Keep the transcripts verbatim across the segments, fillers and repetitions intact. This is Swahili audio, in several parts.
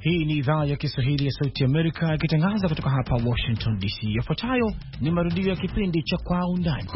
Hii ni idhaa ya Kiswahili ya Sauti Amerika ikitangaza kutoka hapa Washington D C. Yafuatayo ni marudio ya kipindi cha Kwa Undani.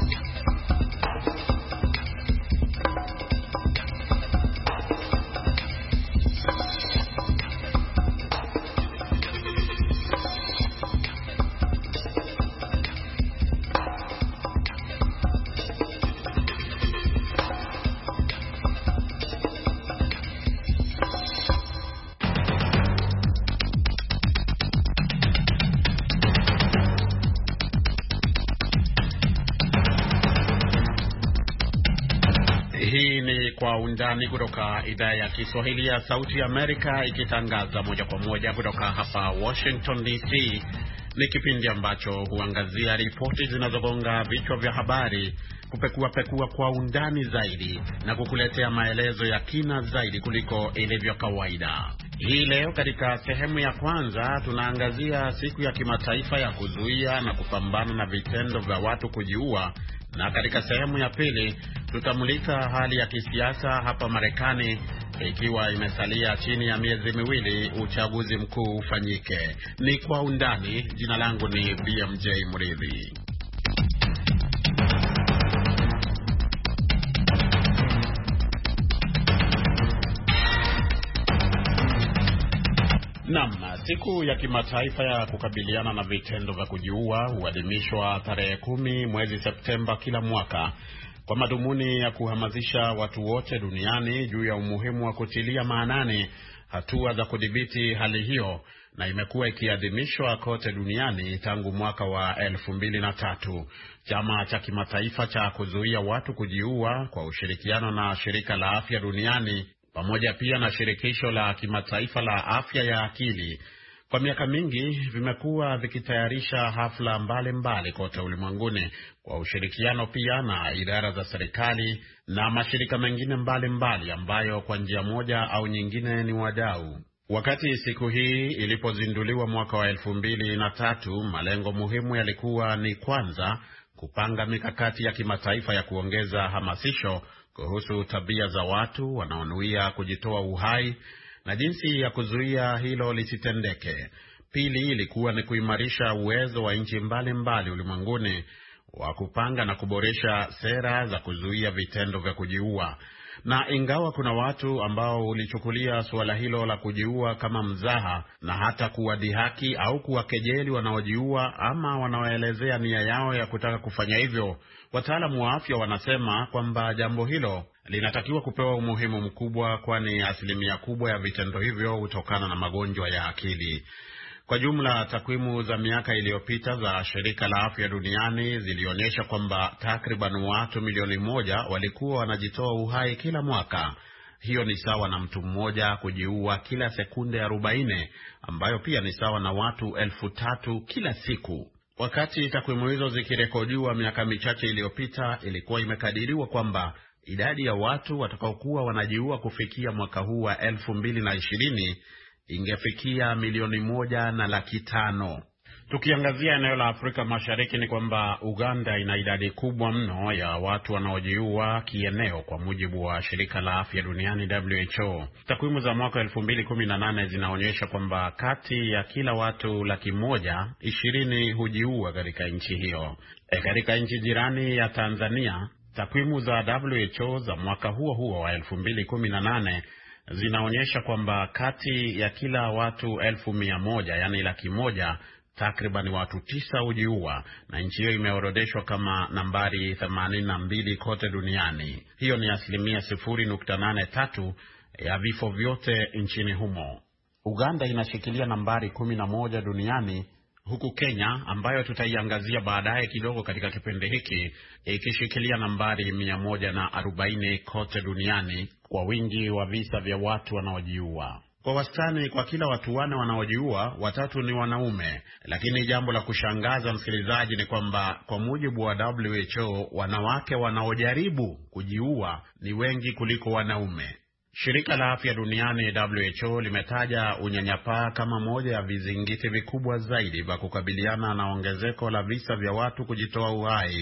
Kwa Undani kutoka idhaa ya Kiswahili ya Sauti ya Amerika, ikitangaza moja kwa moja kutoka hapa Washington D C. Ni kipindi ambacho huangazia ripoti zinazogonga vichwa vya habari, kupekua pekua kwa undani zaidi na kukuletea maelezo ya kina zaidi kuliko ilivyo kawaida. Hii leo katika sehemu ya kwanza tunaangazia siku ya kimataifa ya kuzuia na kupambana na vitendo vya watu kujiua, na katika sehemu ya pili tutamulika hali ya kisiasa hapa Marekani, ikiwa imesalia chini ya miezi miwili uchaguzi mkuu ufanyike. Ni Kwa Undani. Jina langu ni B M J Mridhi. Naam, siku ya kimataifa ya kukabiliana na vitendo vya kujiua huadhimishwa tarehe kumi mwezi Septemba kila mwaka kwa madhumuni ya kuhamasisha watu wote duniani juu ya umuhimu wa kutilia maanani hatua za kudhibiti hali hiyo, na imekuwa ikiadhimishwa kote duniani tangu mwaka wa elfu mbili na tatu. Chama cha kimataifa cha kuzuia watu kujiua kwa ushirikiano na shirika la afya duniani pamoja pia na shirikisho la kimataifa la afya ya akili kwa miaka mingi vimekuwa vikitayarisha hafla mbalimbali mbali kote ulimwenguni kwa ushirikiano pia na idara za serikali na mashirika mengine mbalimbali mbali ambayo kwa njia moja au nyingine ni wadau. Wakati siku hii ilipozinduliwa mwaka wa elfu mbili na tatu, malengo muhimu yalikuwa ni kwanza kupanga mikakati ya kimataifa ya kuongeza hamasisho kuhusu tabia za watu wanaonuia kujitoa uhai na jinsi ya kuzuia hilo lisitendeke. Pili ilikuwa ni kuimarisha uwezo wa nchi mbalimbali ulimwenguni wa kupanga na kuboresha sera za kuzuia vitendo vya kujiua. Na ingawa kuna watu ambao ulichukulia suala hilo la kujiua kama mzaha na hata kuwadhihaki au kuwakejeli wanaojiua ama wanaoelezea nia yao ya kutaka kufanya hivyo, wataalamu wa afya wanasema kwamba jambo hilo linatakiwa kupewa umuhimu mkubwa, kwani asilimia kubwa ya vitendo hivyo hutokana na magonjwa ya akili. Kwa jumla, takwimu za miaka iliyopita za shirika la afya duniani zilionyesha kwamba takriban watu milioni moja walikuwa wanajitoa uhai kila mwaka. Hiyo ni sawa na mtu mmoja kujiua kila sekunde arobaini, ambayo pia ni sawa na watu elfu tatu kila siku. Wakati takwimu hizo zikirekodiwa miaka michache iliyopita, ilikuwa imekadiriwa kwamba idadi ya watu watakaokuwa wanajiua kufikia mwaka huu wa elfu mbili na ishirini ingefikia milioni moja na laki tano. Tukiangazia eneo la Afrika Mashariki ni kwamba Uganda ina idadi kubwa mno ya watu wanaojiua kieneo kwa mujibu wa shirika la afya duniani W H O. Takwimu za mwaka elfu mbili kumi na nane zinaonyesha kwamba kati ya kila watu laki moja, ishirini hujiua katika nchi hiyo. E, katika nchi jirani ya Tanzania, takwimu za W H O za mwaka huo huo wa elfu mbili kumi na nane zinaonyesha kwamba kati ya kila watu elfu mia moja, yani laki moja, takriban watu tisa hujiua, na nchi hiyo imeorodeshwa kama nambari themanini na mbili kote duniani. Hiyo ni asilimia sifuri nukta nane tatu ya vifo vyote nchini humo. Uganda inashikilia nambari kumi na moja duniani, huku Kenya, ambayo tutaiangazia baadaye kidogo katika kipindi hiki, ikishikilia nambari mia moja na arobaini kote duniani kwa wingi wa visa vya watu wanaojiua. Kwa wastani, kwa kila watu wane wanaojiua, watatu ni wanaume. Lakini jambo la kushangaza, msikilizaji, ni kwamba kwa mujibu wa W H O, wanawake wanaojaribu kujiua ni wengi kuliko wanaume. Shirika la afya duniani W H O limetaja unyanyapaa kama moja ya vizingiti vikubwa zaidi vya kukabiliana na ongezeko la visa vya watu kujitoa uhai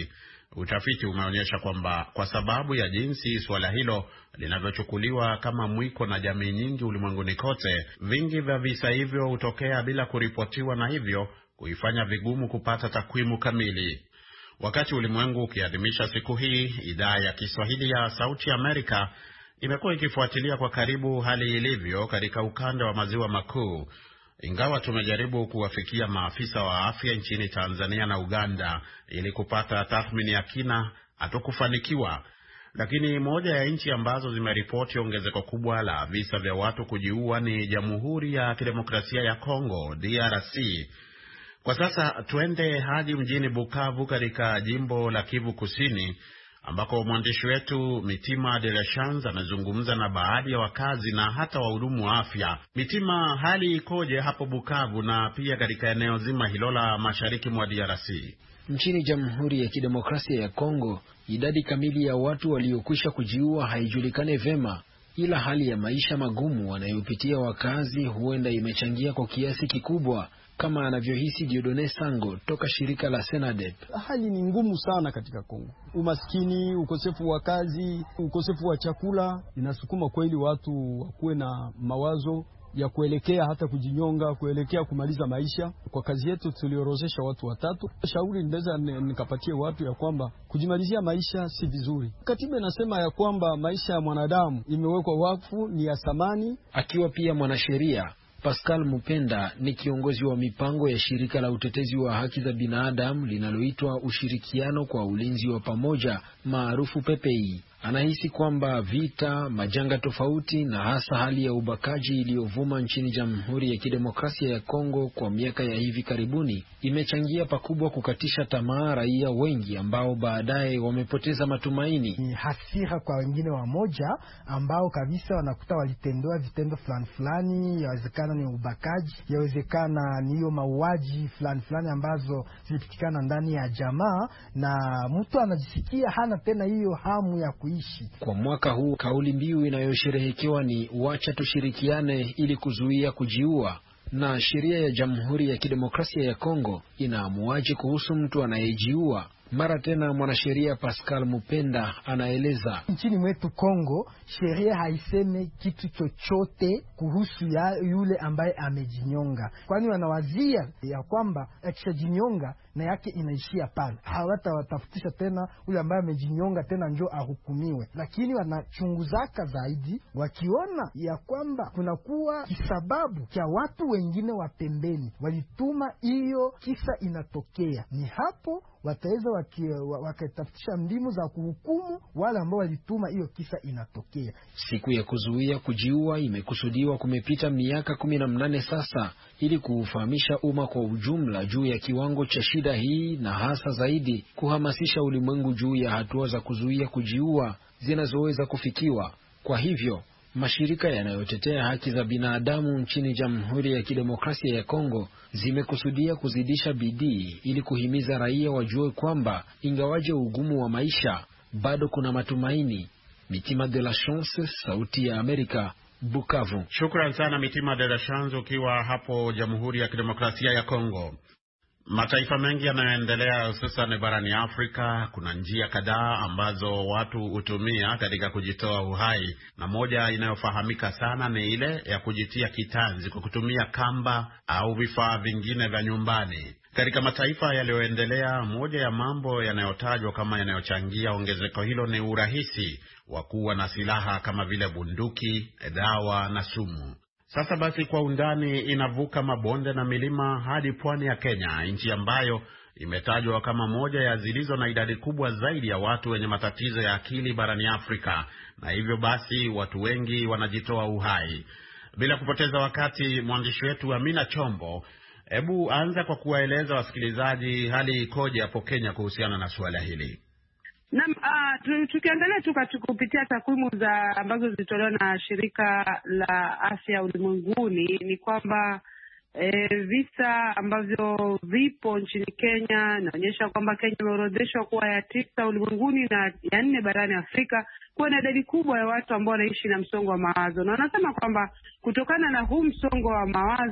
Utafiti umeonyesha kwamba kwa sababu ya jinsi suala hilo linavyochukuliwa kama mwiko na jamii nyingi ulimwenguni kote, vingi vya visa hivyo hutokea bila kuripotiwa na hivyo kuifanya vigumu kupata takwimu kamili. Wakati ulimwengu ukiadhimisha siku hii, idhaa ya Kiswahili ya Sauti ya Amerika imekuwa ikifuatilia kwa karibu hali ilivyo katika ukanda wa maziwa makuu. Ingawa tumejaribu kuwafikia maafisa wa afya nchini Tanzania na Uganda ili kupata tathmini ya kina, hatukufanikiwa. Lakini moja ya nchi ambazo zimeripoti ongezeko kubwa la visa vya watu kujiua ni Jamhuri ya Kidemokrasia ya Kongo, D R C. Kwa sasa twende hadi mjini Bukavu katika jimbo la Kivu Kusini, ambako mwandishi wetu Mitima de la Chance amezungumza na baadhi ya wakazi na hata wahudumu wa afya. Mitima, hali ikoje hapo Bukavu na pia katika eneo zima hilo la mashariki mwa D R C? Nchini Jamhuri ya Kidemokrasia ya Kongo, idadi kamili ya watu waliokwisha kujiua haijulikane vema, ila hali ya maisha magumu wanayopitia wakazi huenda imechangia kwa kiasi kikubwa, kama anavyohisi Dieudonne Sango toka shirika la Senadep. Hali ni ngumu sana katika Kongo. Umaskini, ukosefu wa kazi, ukosefu wa chakula inasukuma kweli watu wakuwe na mawazo ya kuelekea hata kujinyonga, kuelekea kumaliza maisha. Kwa kazi yetu tuliorozesha watu watatu. Shauri ndeza nikapatie watu ya kwamba kujimalizia maisha si vizuri. Katiba inasema ya kwamba maisha ya mwanadamu imewekwa wakfu, ni ya thamani. Akiwa pia mwanasheria, Pascal Mupenda ni kiongozi wa mipango ya shirika la utetezi wa haki za binadamu linaloitwa Ushirikiano kwa Ulinzi wa Pamoja maarufu P P I. Anahisi kwamba vita, majanga tofauti na hasa hali ya ubakaji iliyovuma nchini Jamhuri ya Kidemokrasia ya Kongo kwa miaka ya hivi karibuni imechangia pakubwa kukatisha tamaa raia wengi ambao baadaye wamepoteza matumaini. Ni hasira kwa wengine wamoja ambao kabisa wanakuta walitendewa vitendo fulani fulani, yawezekana ni ubakaji, yawezekana ni hiyo mauaji fulani fulani ambazo zilipitikana ndani ya jamaa, na mtu anajisikia hana tena hiyo hamu ya kuishi. Kwa mwaka huu kauli mbiu inayosherehekewa ni wacha tushirikiane ili kuzuia kujiua. Na sheria ya Jamhuri ya Kidemokrasia ya Kongo inaamuaje kuhusu mtu anayejiua? Mara tena mwanasheria Pascal Mupenda anaeleza. Nchini mwetu Kongo, sheria haiseme kitu chochote kuhusu ya yule ambaye amejinyonga. Kwani wanawazia ya kwamba akishajinyonga na yake inaishia pale. Hawata watafutisha tena yule ambaye amejinyonga tena njoo ahukumiwe. Lakini wanachunguzaka zaidi wakiona ya kwamba kunakuwa kisababu cha watu wengine wa pembeni walituma hiyo kisa inatokea. Ni hapo wataweza wakatafutisha mbinu za kuhukumu wale ambao walituma hiyo kisa inatokea. Siku ya kuzuia kujiua imekusudiwa kumepita miaka kumi na mnane sasa, ili kuufahamisha umma kwa ujumla juu ya kiwango cha shida hii, na hasa zaidi kuhamasisha ulimwengu juu ya hatua za kuzuia kujiua zinazoweza kufikiwa. Kwa hivyo mashirika yanayotetea haki za binadamu nchini Jamhuri ya Kidemokrasia ya Kongo zimekusudia kuzidisha bidii ili kuhimiza raia wajue kwamba ingawaje ugumu wa maisha bado kuna matumaini. Mitima de la Chance, Sauti ya Amerika, Bukavu. Shukran sana Mitima de la Chance ukiwa hapo Jamhuri ya Kidemokrasia ya Kongo. Mataifa mengi yanayoendelea hususan barani Afrika, kuna njia kadhaa ambazo watu hutumia katika kujitoa uhai, na moja inayofahamika sana ni ile ya kujitia kitanzi kwa kutumia kamba au vifaa vingine vya nyumbani. Katika mataifa yaliyoendelea, moja ya mambo yanayotajwa kama yanayochangia ongezeko hilo ni urahisi wa kuwa na silaha kama vile bunduki, dawa na sumu. Sasa basi, kwa undani inavuka mabonde na milima hadi pwani ya Kenya, nchi ambayo imetajwa kama moja ya zilizo na idadi kubwa zaidi ya watu wenye matatizo ya akili barani Afrika, na hivyo basi watu wengi wanajitoa uhai. Bila kupoteza wakati, mwandishi wetu Amina Chombo, hebu anza kwa kuwaeleza wasikilizaji hali ikoje hapo Kenya kuhusiana na suala hili. Naam, uh, tukiangalia tu kupitia takwimu za ambazo zilitolewa na shirika la afya ulimwenguni ni kwamba e, visa ambavyo vipo nchini Kenya inaonyesha kwamba Kenya imeorodheshwa kuwa ya tisa ulimwenguni na ya nne barani Afrika, kuwa na idadi kubwa ya watu ambao wanaishi na msongo wa mawazo. Na wanasema kwamba kutokana na huu msongo wa mawazo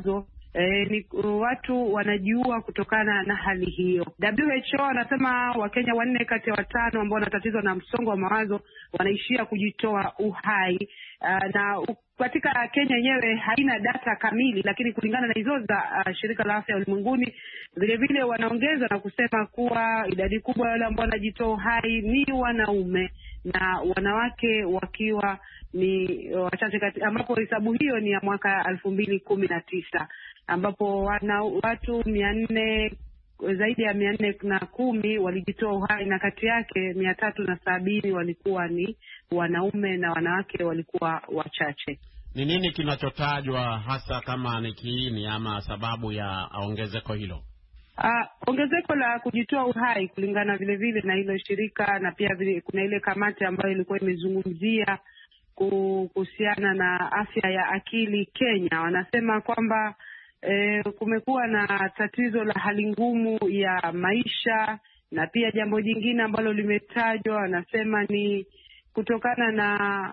E, ni watu wanajiua kutokana na hali hiyo. W H O anasema Wakenya wanne kati ya watano ambao wanatatizwa na msongo wa mawazo wanaishia kujitoa uhai. Uh, na katika Kenya yenyewe haina data kamili, lakini kulingana na hizo za uh, shirika la afya ulimwenguni, vile vile wanaongeza na kusema kuwa idadi kubwa ya wale ambao wanajitoa uhai ni wanaume na wanawake wakiwa ni wachache, kati ambapo hesabu hiyo ni ya mwaka elfu mbili kumi na tisa ambapo wana watu mia nne zaidi ya mia nne na kumi walijitoa uhai, na kati yake mia tatu na sabini walikuwa ni wanaume na wanawake walikuwa wachache. Ni nini kinachotajwa hasa kama ni kiini ama sababu ya ongezeko hilo? Uh, ongezeko la kujitoa uhai kulingana vile vile na hilo shirika, na pia vile kuna ile kamati ambayo ilikuwa imezungumzia kuhusiana na afya ya akili Kenya. Wanasema kwamba E, kumekuwa na tatizo la hali ngumu ya maisha, na pia jambo jingine ambalo limetajwa anasema ni kutokana na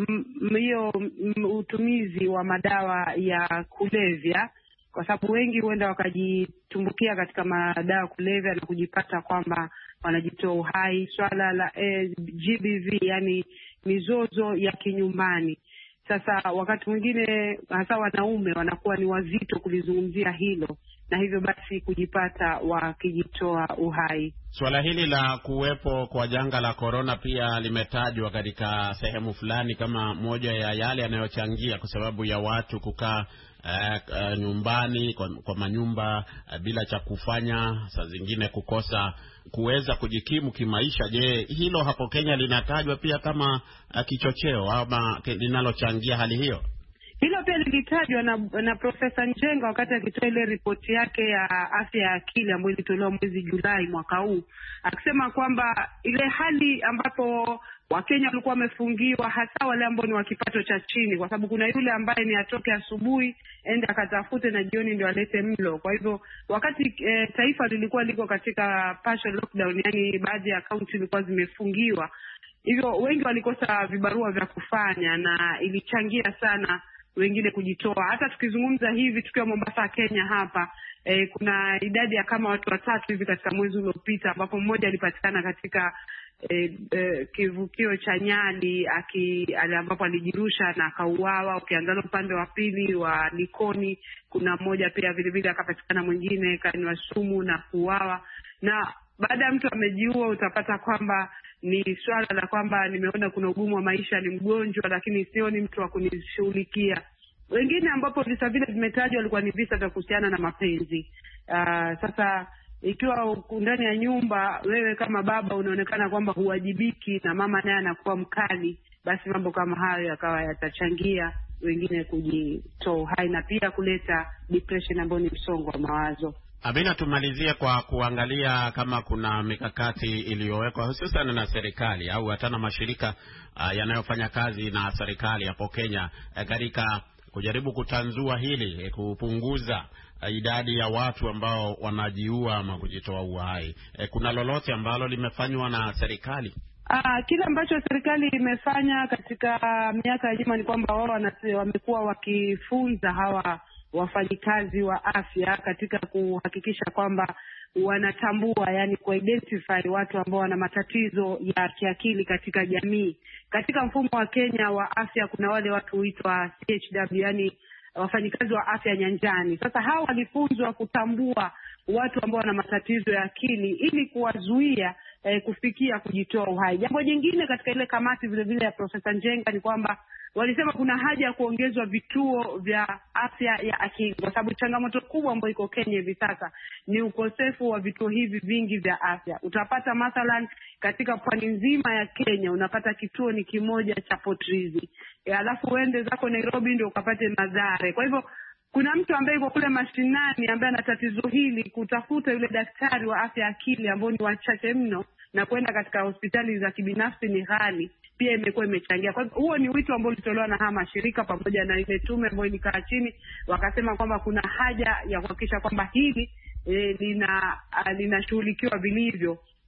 hiyo utumizi wa madawa ya kulevya, kwa sababu wengi huenda wakajitumbukia katika madawa ya kulevya na kujipata kwamba wanajitoa uhai. Swala la eh, G B V, yani mizozo ya kinyumbani. Sasa wakati mwingine hasa wanaume wanakuwa ni wazito kulizungumzia hilo, na hivyo basi kujipata wakijitoa uhai. Swala hili la kuwepo kwa janga la corona pia limetajwa katika sehemu fulani kama moja ya yale yanayochangia, kwa sababu ya watu kukaa uh, uh, nyumbani kwa, kwa manyumba uh, bila cha kufanya, saa zingine kukosa kuweza kujikimu kimaisha. Je, hilo hapo Kenya linatajwa pia kama uh, kichocheo ama linalochangia hali hiyo? Hilo pia lilitajwa na, na Profesa Njenga wakati akitoa ile ripoti yake ya afya ya akili ambayo ilitolewa mwezi Julai mwaka huu, akisema kwamba ile hali ambapo Wakenya walikuwa wamefungiwa, hasa wale ambao ni wa kipato cha chini, kwa sababu kuna yule ambaye ni atoke asubuhi ende akatafute na jioni ndio alete mlo. Kwa hivyo wakati e, taifa lilikuwa liko katika partial lockdown, yani baadhi ya kaunti zilikuwa zimefungiwa, hivyo wengi walikosa vibarua vya kufanya na ilichangia sana wengine kujitoa. Hata tukizungumza hivi tukiwa Mombasa Kenya hapa, e, kuna idadi ya kama watu watatu hivi katika mwezi uliopita, ambapo mmoja alipatikana katika e, e, kivukio cha Nyali aki ambapo alijirusha na akauawa. Ukiangalia upande wa pili wa Likoni kuna mmoja pia vile vile akapatikana mwingine kanywa sumu na kuuawa. Na baada ya mtu amejiua utapata kwamba ni swala la kwamba nimeona kuna ugumu wa maisha, ni mgonjwa lakini sio ni mtu wa kunishughulikia. Wengine ambapo visa vile vimetajwa walikuwa ni visa vya kuhusiana na mapenzi. Uh, sasa ikiwa ndani ya nyumba wewe kama baba unaonekana kwamba huwajibiki na mama naye anakuwa mkali, basi mambo kama hayo yakawa yatachangia wengine kujitoa uhai na pia kuleta depression ambayo ni msongo wa mawazo. Abina, tumalizie kwa kuangalia kama kuna mikakati iliyowekwa hususan na serikali au hata na mashirika uh, yanayofanya kazi na serikali hapo Kenya uh, katika kujaribu kutanzua hili, uh, kupunguza uh, idadi ya watu ambao wanajiua ama kujitoa uhai. Uh, kuna lolote ambalo limefanywa na serikali? Ah, kile ambacho serikali imefanya katika miaka ya nyuma ni kwamba wao wamekuwa wakifunza hawa wafanyikazi wa afya katika kuhakikisha kwamba wanatambua, yani kuidentify watu ambao wana matatizo ya kiakili katika jamii. Katika mfumo wa Kenya wa afya kuna wale watu huitwa C H W, yani wafanyikazi wa afya nyanjani. Sasa hao walifunzwa kutambua watu ambao wana matatizo ya akili ili kuwazuia eh, kufikia kujitoa uhai. Jambo jingine katika ile kamati vile vile ya Profesa Njenga ni kwamba walisema kuna haja ya kuongezwa vituo vya afya ya akili, kwa sababu changamoto kubwa ambayo iko Kenya hivi sasa ni ukosefu wa vituo hivi vingi vya afya. Utapata mathalan katika pwani nzima ya Kenya unapata kituo ni kimoja cha Port Reitz, alafu uende zako Nairobi ndio ukapate Mathare. Kwa hivyo kuna mtu ambaye yuko kule mashinani ambaye ana tatizo hili, kutafuta yule daktari wa afya akili ambao ni wachache mno, na kwenda katika hospitali za kibinafsi ni ghali, pia imekuwa imechangia. Kwa hivyo huo ni wito ambao ulitolewa na haya mashirika pamoja na ile tume ambayo ilikaa chini, wakasema kwamba kuna haja ya kuhakikisha kwamba hili e, lina linashughulikiwa vilivyo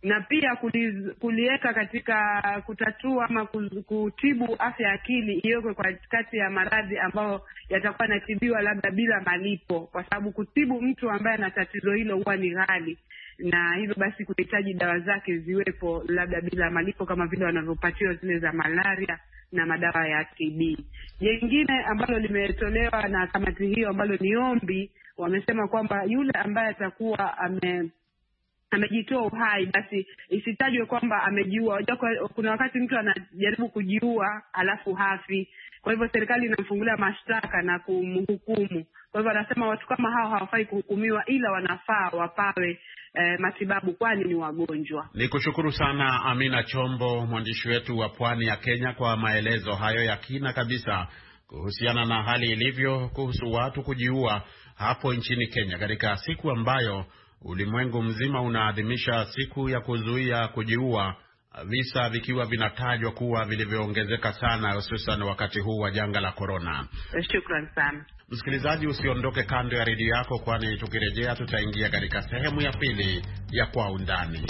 na pia kuliweka katika kutatua ama kutibu afya ya akili iwekwe kwa kati ya maradhi ambayo yatakuwa yanatibiwa labda bila malipo, kwa sababu kutibu mtu ambaye ana tatizo hilo huwa ni ghali, na hivyo basi kuhitaji dawa zake ziwepo labda bila malipo kama vile wanavyopatiwa zile za malaria na madawa ya T B. Jingine ambalo limetolewa na kamati hiyo ambalo ni ombi, wamesema kwamba yule ambaye atakuwa ame amejitoa uhai basi isitajwe kwamba amejiua. Kuna wakati mtu anajaribu kujiua alafu hafi, kwa hivyo serikali inamfungulia mashtaka na kumhukumu. Kwa hivyo anasema watu kama hao hawafai kuhukumiwa, ila wanafaa wapawe eh, matibabu kwani ni wagonjwa. Nikushukuru sana Amina Chombo, mwandishi wetu wa Pwani ya Kenya, kwa maelezo hayo ya kina kabisa kuhusiana na hali ilivyo kuhusu watu kujiua hapo nchini Kenya katika siku ambayo ulimwengu mzima unaadhimisha siku ya kuzuia kujiua, visa vikiwa vinatajwa kuwa vilivyoongezeka sana, hususan wakati huu wa janga la corona. Shukrani sana. Msikilizaji, usiondoke kando ya redio yako, kwani tukirejea tutaingia katika sehemu ya pili ya Kwa Undani.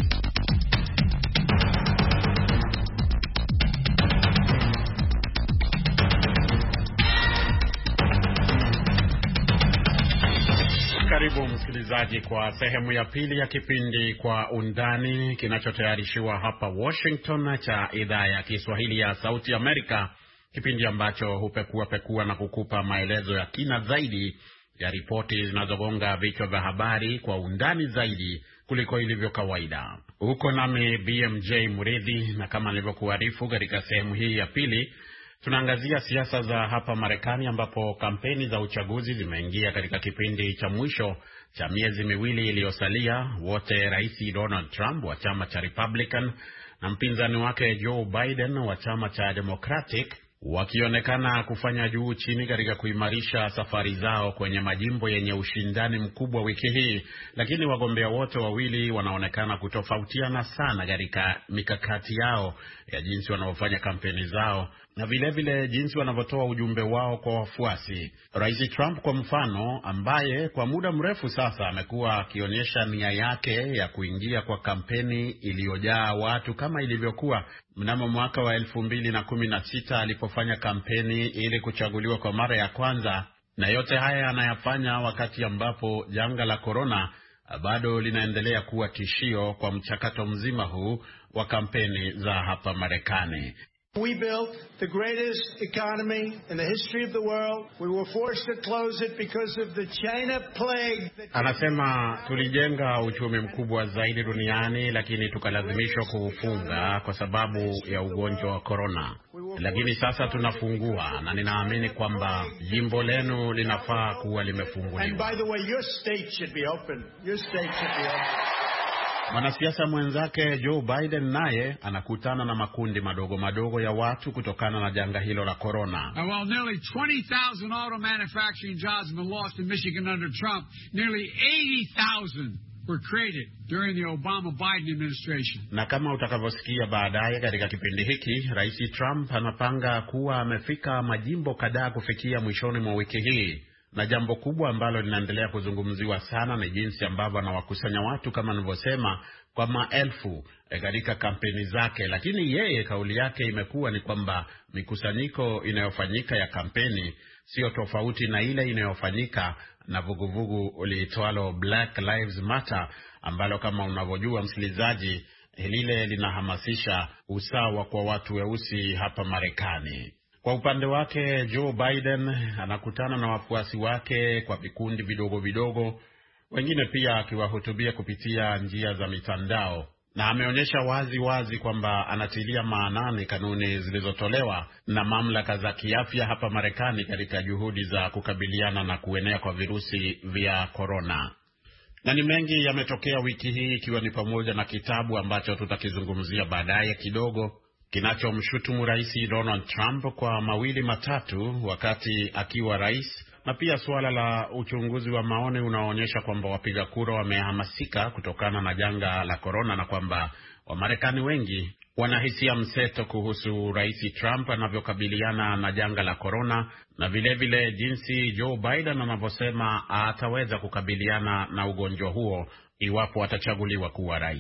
Karibu msikilizaji kwa sehemu ya pili ya kipindi Kwa Undani kinachotayarishiwa hapa Washington cha idhaa ya Kiswahili ya Sauti Amerika, kipindi ambacho hupekua pekua na kukupa maelezo ya kina zaidi ya ripoti zinazogonga vichwa vya habari kwa undani zaidi kuliko ilivyo kawaida. Huko nami B M J Muridhi, na kama nilivyokuarifu katika sehemu hii ya pili tunaangazia siasa za hapa Marekani, ambapo kampeni za uchaguzi zimeingia katika kipindi cha mwisho cha miezi miwili iliyosalia, wote Rais Donald Trump wa chama cha Republican na mpinzani wake Joe Biden wa chama cha Democratic wakionekana kufanya juu chini katika kuimarisha safari zao kwenye majimbo yenye ushindani mkubwa wiki hii. Lakini wagombea wote wawili wanaonekana kutofautiana sana katika mikakati yao ya jinsi wanavyofanya kampeni zao na vile vile jinsi wanavyotoa ujumbe wao kwa wafuasi. Rais Trump kwa mfano, ambaye kwa muda mrefu sasa amekuwa akionyesha nia yake ya kuingia kwa kampeni iliyojaa watu kama ilivyokuwa mnamo mwaka wa elfu mbili na kumi na sita alipofanya kampeni ili kuchaguliwa kwa mara ya kwanza, na yote haya anayafanya wakati ambapo janga la corona bado linaendelea kuwa tishio kwa mchakato mzima huu wa kampeni za hapa Marekani. We built the greatest economy in the history of the world. We were forced to close it because of the China plague. Anasema tulijenga uchumi mkubwa zaidi duniani, lakini tukalazimishwa kuufunga kwa sababu ya ugonjwa wa corona. Lakini sasa tunafungua, na ninaamini kwamba jimbo lenu linafaa kuwa limefunguliwa. And by the way, your state should be open. Your state should be open. Mwanasiasa mwenzake Joe Biden naye anakutana na makundi madogo madogo ya watu kutokana na janga hilo la corona. Now, while nearly twenty thousand auto manufacturing jobs have been lost in Michigan under Trump, nearly eighty thousand were created during the Obama-Biden administration. Na kama utakavyosikia baadaye katika kipindi hiki, Rais Trump anapanga kuwa amefika majimbo kadhaa kufikia mwishoni mwa wiki hii. Na jambo kubwa ambalo linaendelea kuzungumziwa sana ni jinsi ambavyo anawakusanya watu kama nilivyosema kwa maelfu katika kampeni zake. Lakini yeye kauli yake imekuwa ni kwamba mikusanyiko inayofanyika ya kampeni sio tofauti na ile inayofanyika na vuguvugu liitwalo Black Lives Matter, ambalo kama unavyojua msikilizaji, lile linahamasisha usawa kwa watu weusi hapa Marekani. Kwa upande wake Joe Biden anakutana na wafuasi wake kwa vikundi vidogo vidogo, wengine pia akiwahutubia kupitia njia za mitandao, na ameonyesha wazi wazi kwamba anatilia maanani kanuni zilizotolewa na mamlaka za kiafya hapa Marekani katika juhudi za kukabiliana na kuenea kwa virusi vya corona. Na ni mengi yametokea wiki hii, ikiwa ni pamoja na kitabu ambacho tutakizungumzia baadaye kidogo, kinachomshutumu Rais Donald Trump kwa mawili matatu wakati akiwa rais, na pia suala la uchunguzi wa maoni unaoonyesha kwamba wapiga kura wamehamasika kutokana na janga la corona, na kwamba Wamarekani wengi wanahisia mseto kuhusu Rais Trump anavyokabiliana na janga la corona, na vile vile jinsi Joe Biden anavyosema ataweza kukabiliana na ugonjwa huo iwapo atachaguliwa kuwa rais.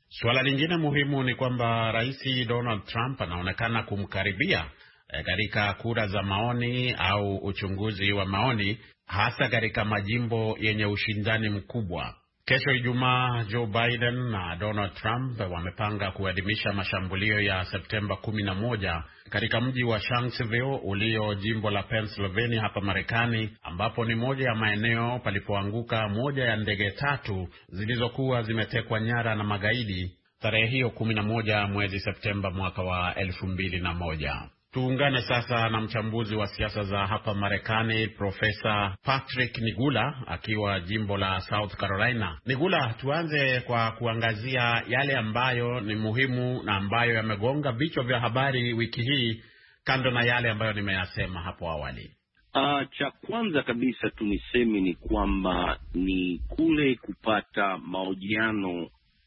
Suala lingine muhimu ni kwamba Rais Donald Trump anaonekana kumkaribia e, katika kura za maoni au uchunguzi wa maoni, hasa katika majimbo yenye ushindani mkubwa. Kesho Ijumaa, Joe Biden na Donald Trump wamepanga kuadhimisha mashambulio ya Septemba kumi na moja katika mji wa Shanksville ulio jimbo la Pennsylvania hapa Marekani, ambapo ni moja ya maeneo palipoanguka moja ya ndege tatu zilizokuwa zimetekwa nyara na magaidi tarehe hiyo kumi na moja mwezi Septemba mwaka wa elfu mbili na moja. Tuungane sasa na mchambuzi wa siasa za hapa Marekani, Profesa Patrick Nigula akiwa jimbo la South Carolina. Nigula, tuanze kwa kuangazia yale ambayo ni muhimu na ambayo yamegonga vichwa vya habari wiki hii, kando na yale ambayo nimeyasema hapo awali. Uh, cha kwanza kabisa tu niseme ni kwamba ni kule kupata mahojiano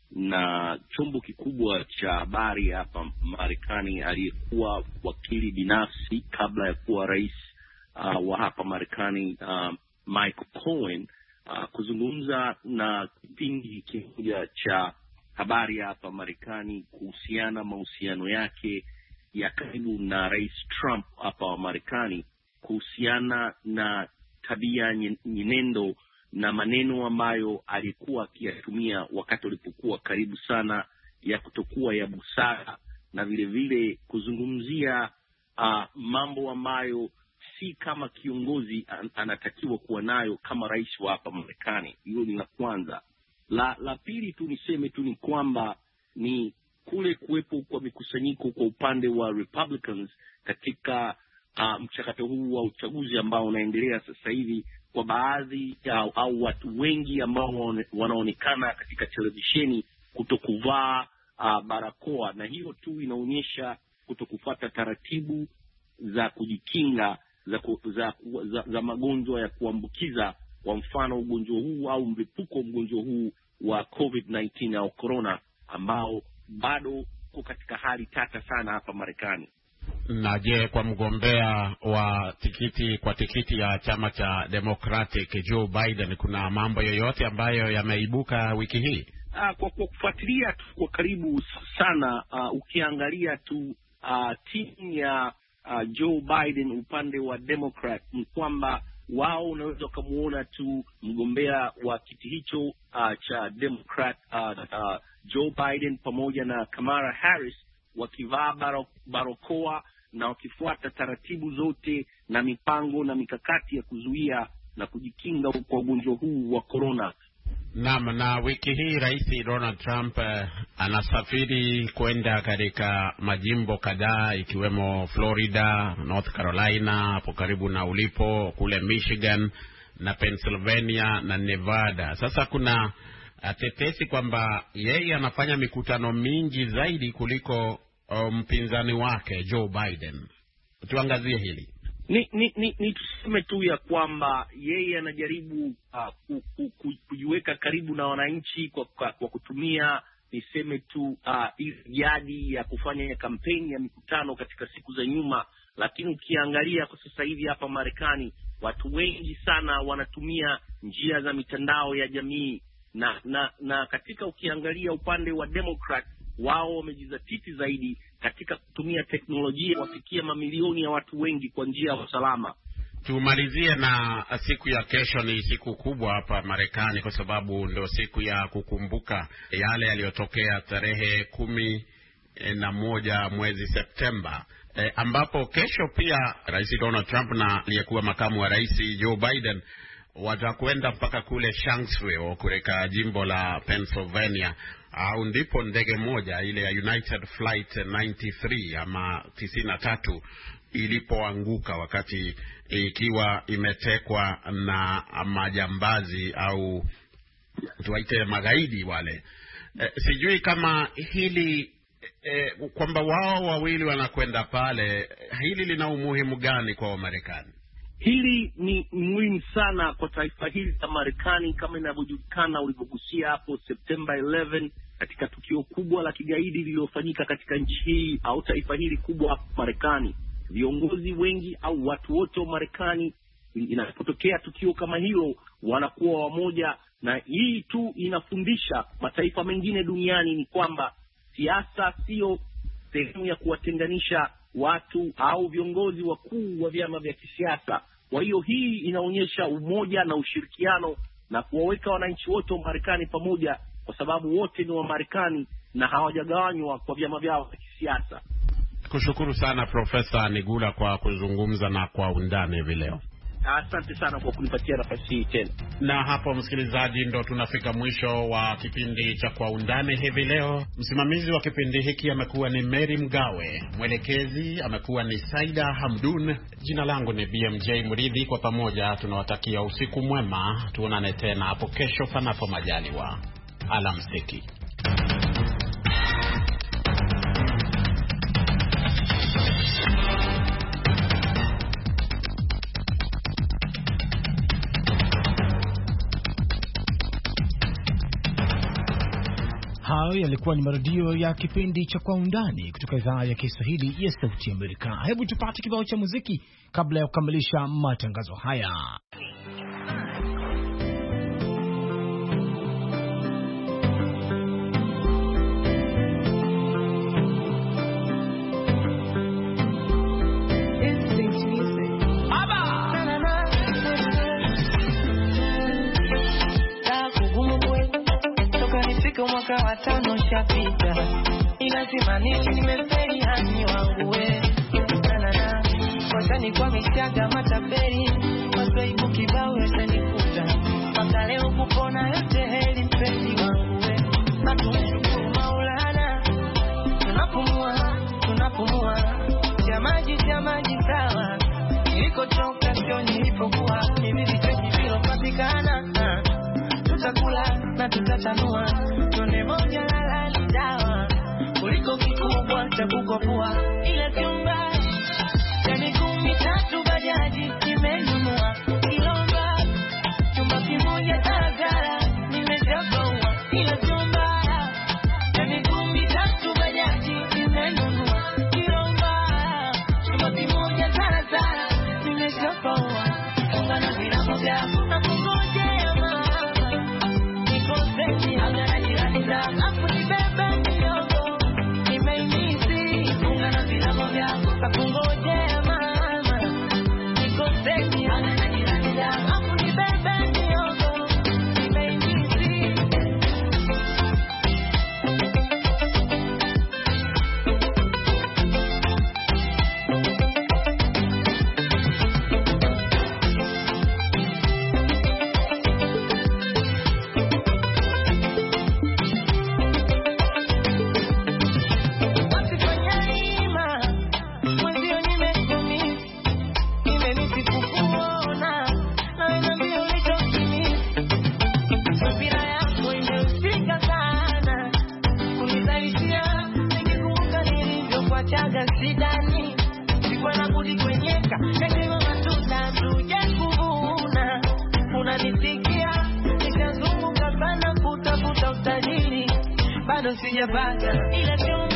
na chombo kikubwa cha habari hapa Marekani, aliyekuwa wakili binafsi kabla ya kuwa rais uh, wa hapa Marekani, uh, Michael Cohen, uh, kuzungumza na kipindi kimoja cha habari hapa Marekani kuhusiana mahusiano yake ya karibu na Rais Trump hapa wa Marekani, kuhusiana na tabia nyenendo na maneno ambayo alikuwa akiyatumia wakati alipokuwa karibu sana, ya kutokuwa ya busara, na vile vile kuzungumzia uh, mambo ambayo si kama kiongozi an- anatakiwa kuwa nayo kama rais wa hapa Marekani. Hilo ni la kwanza. La la pili tu niseme tu ni kwamba ni kule kuwepo kwa mikusanyiko kwa upande wa Republicans katika uh, mchakato huu wa uchaguzi ambao unaendelea sasa hivi, kwa baadhi au, au watu wengi ambao wanaonekana katika televisheni kutokuvaa uh, barakoa, na hiyo tu inaonyesha kutokufuata taratibu za kujikinga za, za, za, za magonjwa ya kuambukiza, kwa mfano ugonjwa huu au mlipuko wa ugonjwa huu wa COVID nineteen au corona, ambao bado uko katika hali tata sana hapa Marekani. Na je, kwa mgombea wa tikiti kwa tikiti ya chama cha Democratic Joe Biden, kuna mambo yoyote ambayo yameibuka wiki hii? Ah, kwa, kwa kufuatilia tu kwa karibu sana, uh, ukiangalia tu uh, timu ya uh, Joe Biden upande wa Democrat, ni kwamba wao unaweza kumuona tu mgombea wa kiti hicho uh, cha Democrat uh, uh, Joe Biden pamoja na Kamala Harris wakivaa baro, barokoa na wakifuata taratibu zote na mipango na mikakati ya kuzuia na kujikinga kwa ugonjwa huu wa corona. Naam, na wiki hii Rais Donald Trump uh, anasafiri kwenda katika majimbo kadhaa ikiwemo Florida, North Carolina hapo karibu na ulipo, kule Michigan na Pennsylvania na Nevada. Sasa kuna uh, tetesi kwamba yeye anafanya mikutano mingi zaidi kuliko uh, mpinzani wake Joe Biden. Tuangazie hili. Ni ni ni, ni tuseme tu ya kwamba yeye anajaribu uh, ku, ku, ku, kujiweka karibu na wananchi kwa, kwa, kwa kutumia niseme tu uh, jadi ya kufanya kampeni ya mikutano katika siku za nyuma, lakini ukiangalia kwa sasa hivi hapa Marekani watu wengi sana wanatumia njia za mitandao ya jamii, na na na katika ukiangalia upande wa Democrat, wao wamejizatiti zaidi katika kutumia teknolojia wafikia mamilioni ya watu wengi kwa njia ya usalama. Tumalizie na siku ya kesho. Ni siku kubwa hapa Marekani kwa sababu ndio siku ya kukumbuka yale yaliyotokea tarehe kumi na moja mwezi Septemba, e, ambapo kesho pia Rais Donald Trump na aliyekuwa makamu wa rais Joe Biden watakwenda mpaka kule Shanksville katika jimbo la Pennsylvania, au ndipo ndege moja ile ya United Flight ninety-three ama tisini na tatu ilipoanguka wakati ikiwa imetekwa na majambazi au tuwaite magaidi wale. E, sijui kama hili e, kwamba wao wawili wanakwenda pale, hili lina umuhimu gani kwa Wamarekani? Hili ni muhimu sana kwa taifa hili la Marekani, kama inavyojulikana ulivyogusia hapo September eleventh, katika tukio kubwa la kigaidi lililofanyika katika nchi hii au taifa hili kubwa hapa Marekani. Viongozi wengi au watu wote wa Marekani, inapotokea tukio kama hilo, wanakuwa wamoja na hii tu inafundisha mataifa mengine duniani ni kwamba siasa sio sehemu ya kuwatenganisha watu au viongozi wakuu wa vyama vya kisiasa. Kwa hiyo hii inaonyesha umoja na ushirikiano na kuwaweka wananchi wote wa Marekani pamoja, kwa sababu wote ni wa Marekani na hawajagawanywa kwa vyama vyao vya kisiasa. Kushukuru sana Profesa Nigula kwa kuzungumza na kwa undani hivi leo. Asante sana kwa kunipatia nafasi hii tena. Na hapo msikilizaji, ndo tunafika mwisho wa kipindi cha Kwa Undani hivi leo. Msimamizi wa kipindi hiki amekuwa ni Mary Mgawe, mwelekezi amekuwa ni Saida Hamdun, jina langu ni B M J Mridhi. Kwa pamoja tunawatakia usiku mwema, tuonane tena hapo kesho panapo majaliwa. Alamsiki. Hayo yalikuwa ni marudio ya kipindi cha Kwa Undani kutoka idhaa ya Kiswahili ya Sauti ya Amerika. Hebu tupate kibao cha muziki kabla ya kukamilisha matangazo haya. Mwaka wa tano shapita, inazimanishi nimeferi hani wangu we. Nanana, washani kwa mishaga mataperi, maswaibu kibao yose nikuta. Maka leo kupona yote heli mpenzi wangu we. Na tumshukuru Maulana, tunapumua, tunapumua. Jamaji, jamaji sawa, niliko toka sio nilipokuwa. Hivi vipenzi vilo patikana, tutakula na tutatanua. Tone moja lala ni dawa, kuliko kikubwa cha kukopua. Ila kiumba ya miguu mitatu bajaji nimenunua. Kilomba chumba kimoja Tagara nimejabaua. Ila kiumba ya miguu mitatu bajaji nimenunua. Kilomba chumba kimoja Tagara nimejabaua. Funga na vilamu vyako na kungojea mama. Nikoseni haga na jirani zangu, afu nibebe miogo. Nimeimisi, funga na vilamu vyako na kungojea mama. Nikoseni haga na jirani zangu, afu nibebe miogo. Nimeimisi. Chaga sidani, sikuwa na budi kwenyeka. Nekima matuta tuje kuvuna. Unanisikia, nikazunguka sana kutafuta utajiri. Bado sijapata ila